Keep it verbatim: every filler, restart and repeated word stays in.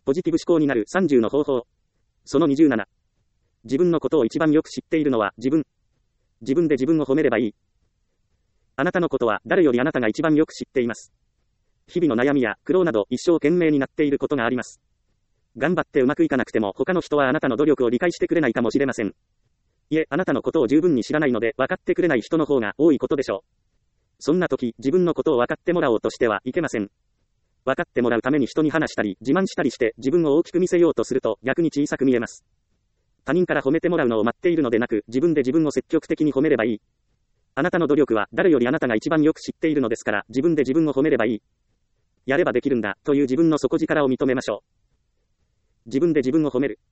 ポジティブ思考になるさんじゅうの方法。そのにじゅうなな。自分のことを一番よく知っているのは自分。自分で自分を褒めればいい。あなたのことは誰よりあなたが一番よく知っています。日々の悩みや苦労など一生懸命になっていることがあります。頑張ってうまくいかなくても他の人はあなたの努力を理解してくれないかもしれません。いえ、あなたのことを十分に知らないので分かってくれない人の方が多いことでしょう。そんな時、自分のことを分かってもらおうとしてはいけません。分かってもらうために人に話したり、自慢したりして自分を大きく見せようとすると逆に小さく見えます。他人から褒めてもらうのを待っているのでなく、自分で自分を積極的に褒めればいい。あなたの努力は誰よりあなたが一番よく知っているのですから、自分で自分を褒めればいい。やればできるんだという自分の底力を認めましょう。自分で自分を褒める。